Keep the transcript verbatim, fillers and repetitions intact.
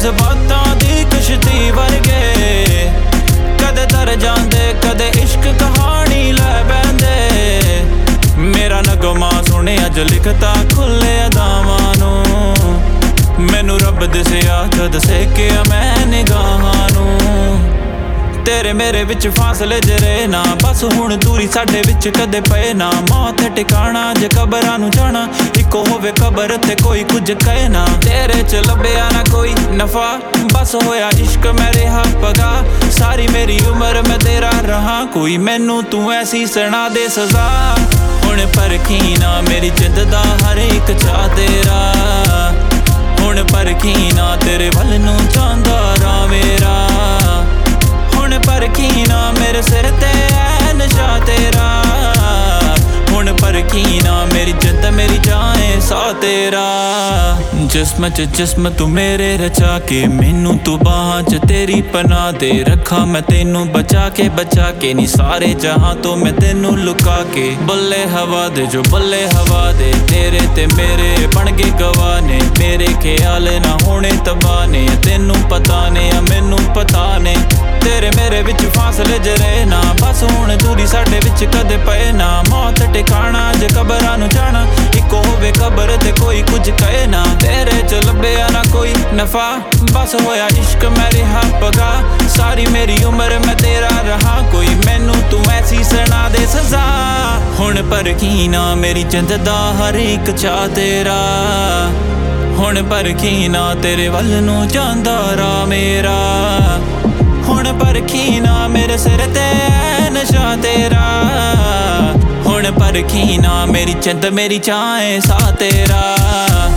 जज्बातां दी कश्ती वर्गे कदे तर जांदे कदे इश्क कहानी लै बैंदे मेरा नगमा सुने अज लिखता खुले अदावां नूं मैनू रब दसिया जद सेकिया मैं निगाहां नूं तेरे मेरे विच फासले जरे ना बस हुण दूरी साडे विच कदे पए ना मौत ठिकाना जे कबरां नूं जाना इक्को होवे कबर ते कोई कुछ कहे ना तेरे च लभ्या ना कोई नफा बस होया इश्क मैं रहा पगा सारी मेरी उम्र मैं तेरा रहा कोई मैनू तू ऐसी सुना दे सजा हुण परखी ना मेरी जिंद दा हर एक चा तेरा हुण परखी ना तेरे वल नूं चांदा रा मेरा हुण परखी ना मेरे सिर ते ऐ नशा तेरा हुण परखी ना मेरी जिंद मेरी जाए सा तेरा जिस्म च जिस्म तू मेरे रचा के मैनू तू बाहां च तेरी पनाह दे रखा मैं तेनू बचा के बचा के नी सारे जहां तो मैं तेनू लुका के बल्ले हवा दे जो बल्ले हवा दे तेरे ते मेरे बन गए गवाह ने मेरे ख्याल ना होने तबाह ने तेनू पता ने या मैनू पता ने तेरे मेरे विच फासले जरे ना बस हुण दूरी साडे विच कदे पए ना मौत ठिकाना जे कबरां नूं जाना इक्को होवे कबर ते कोई कुछ कहे ना तेरे च लभ्या ना कोई नफा बस होया इश्क मैं रहा पगा सारी मेरी उम्र मैं तेरा रहा कोई मैनू तू ऐसी सुना दे सजा हुण परखी ना मेरी जिंद दा हर एक चा तेरा हुण परखी ना तेरे वल नूं जांदा रा मेरा हुण परखी ना मेरे सिर ते ऐ नशा तेरा हुण परखी ना मेरी जिंद मेरी चाहे सा तेरा।